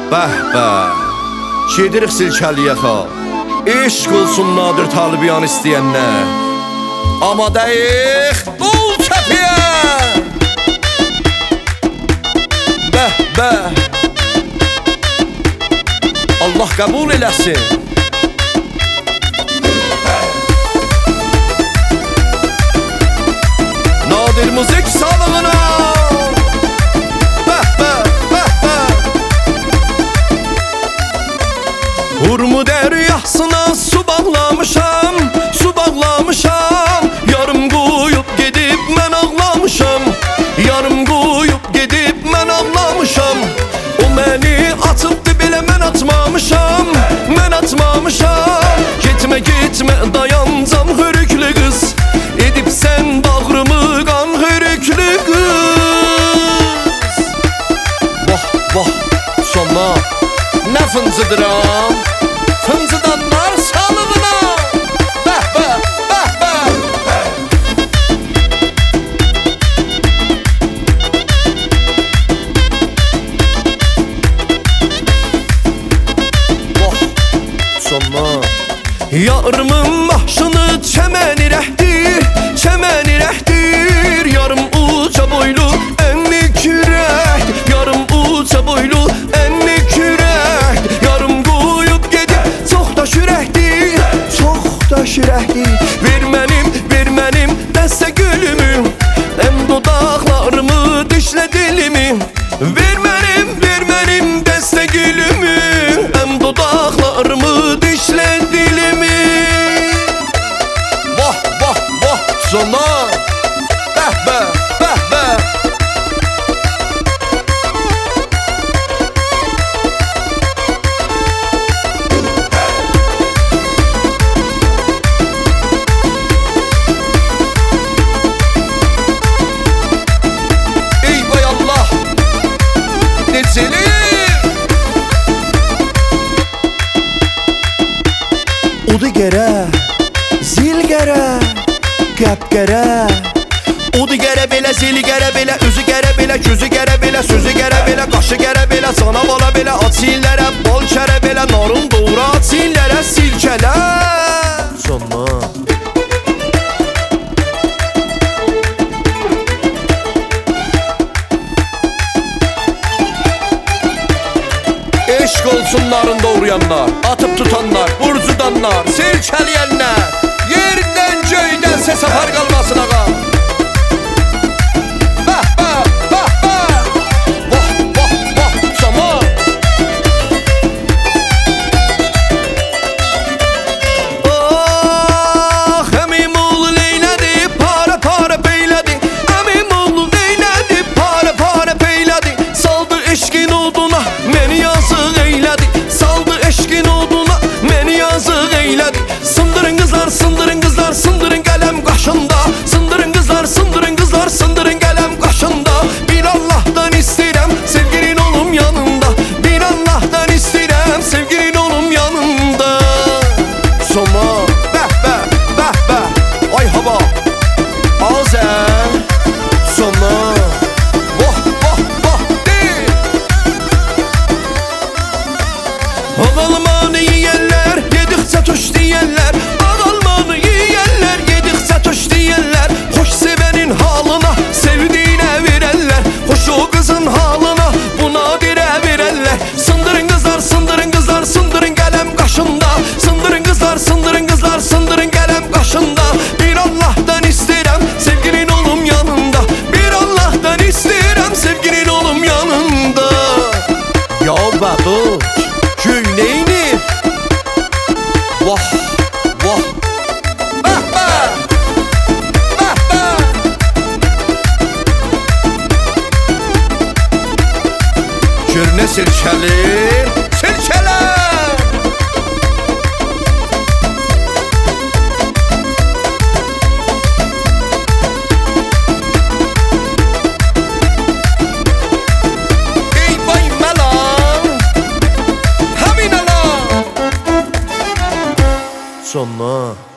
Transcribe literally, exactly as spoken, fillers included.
Bəh bəh, gedirik silkəliyə xal. İşq olsun Nadir Talibiyan istəyənlər. Amadayıq Qul Çəpiyə. Bəh bəh, Allah qəbul eləsin. Nadir müzik sağlığına. Bəh bəh, bəh bəh. Urmu dəryasına su bağlamışam, su bağlamışam. Yarım qoyub gedib mən ağlamışam, yarım qoyub gedib mən ağlamışam. O məni atıbdı belə mən atmamışam, mən atmamışam. Getmə getmə dayancam hörüklü qız, edib sən bağrımı qan hörüklü qız. Vah vah sona nə fıncıdıram, fıncıdanlar salığına. Bəh bəh, bəh bəh. Vah sona. Yarımın maşını çəməni rəhdir, çəməni rəhdir. Yarım uca boylu ənni kürəkdir, yarım uca boylu ənni kürəkdir. Yarım qoyub gedib çox da şürəkdir, çox da şürəkdir. Ver mənim, ver mənim dəstə gülümü, əm dodaqlarımı dişlə dilimi. Ver mənim, ver mənim dəstə gülümü, əm dodaqlarımı dişlə dilimi. Vah vah vah sona. Bəh bəh, bəh bəh. Ey vay Allah, necəli? Udu gərə, zil gərə, qəb gərə. Udu gərə belə, zili gərə belə, üzü gərə belə, gözü gərə belə, sözü gərə belə, qaşı gərə belə, sana bala belə, açillərə, bol kərə belə, narın doğru açillərə, silkələ. Sona. Eşq olsun narın doğrayanlar, atıp tutanlar, burcudanlar, silkəliyənlər. Yerdən göydən səs apar qalmasın ağa. Bəh bəh, bəh bəh. Vah vah vah sona. Ah əmim oğlu neylədi, para para beylədi. Əmim oğlu neylədi, para para beylədi. Saldı eşqin oduna, məni yazıq eylədi. Saldı eşqin oduna, məni yazıq eylədi. Sındırın qızlar, sındırın qızlar, sındırın qələm qaşında. Sındırın qızlar, sındırın qızlar, sındırın qələm qaşında. Bir Allah'tan istəyirəm, sevgilin olum yanında. Bir Allah'tan istəyirəm, sevgilin olum yanında. Soma, bəh bəh, bəh bəh. Ay hava, azər. Soma, vah vah vah deyil. Ağalmanı yiyənlər, yedikcə tuş deyənlər. Ağalmanı yiyənlər, yedikcə tuş deyənlər. Xoş sevənin halına, sevdiyinə verərlər. Xoş o qızın halına, buna dirə verərlər. Sındırın qızlar, sındırın qızlar, sındırın qələm qaşında. Sındırın qızlar, sındırın qızlar, sındırın qələm qaşında. Bir Allah'tan istəyirəm, sevgilin olum yanında. Bir Allah'tan istəyirəm, sevgilin olum yanında. Ya babuş, göy neynir? Vah vah. Bəh bəh, bəh bəh. Gör nə silkəlir, silkələr. Ey vay məlan, həmin əlan. Sona.